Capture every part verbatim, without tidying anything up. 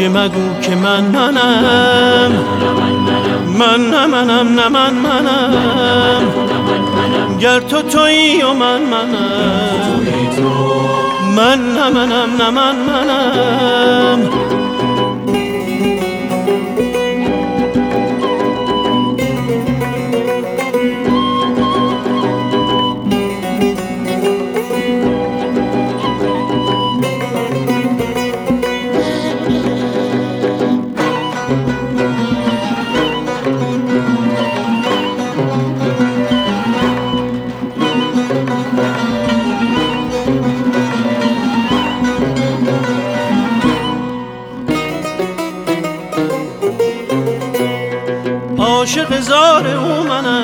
خواجه مگو که من منم، من نه منم نه من منم، گر تو تویی و من منم، من نه منم نه من منم. عاشق زار او منم،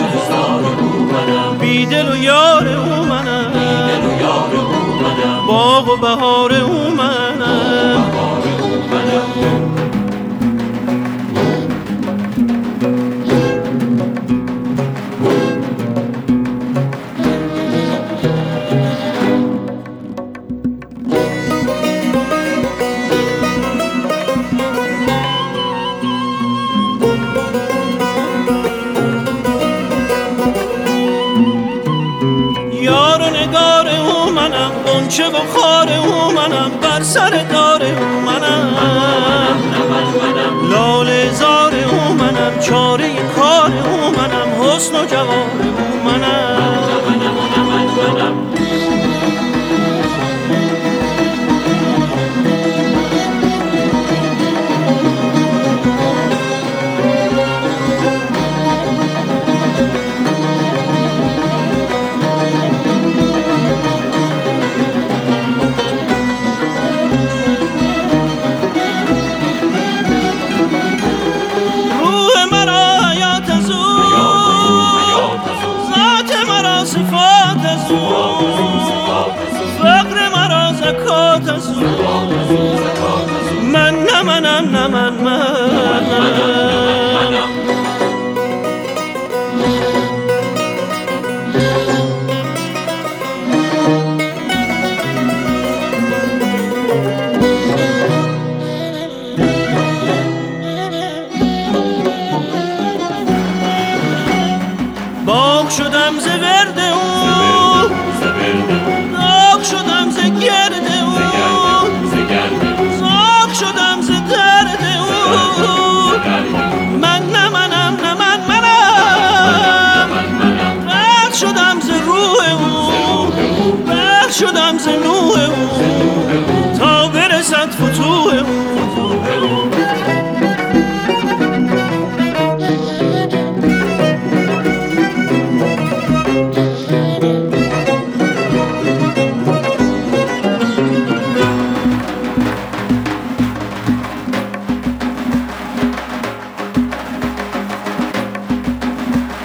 بیدل و یار او منم، باغ و بهار او منم. غنچه و خار او منم، بر سر دار او منم، لاله زار او منم، چاره کار او منم، حسن و جوار او منم. فقر مرا زکات از او، من نه منم نه من منم. باغ شدم ز ورد او، داغ شدم ز گرد او، زاغ شدم ز درد او، من نه منم نه من منم. رد شدم ز روح او، برد شدم ز نوح او، تا برسد فتوح او.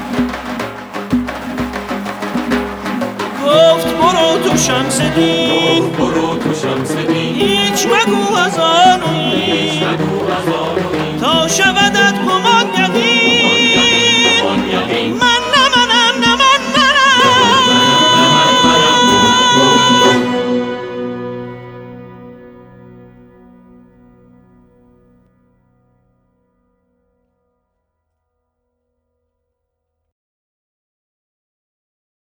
گفت برو تو شمس دین،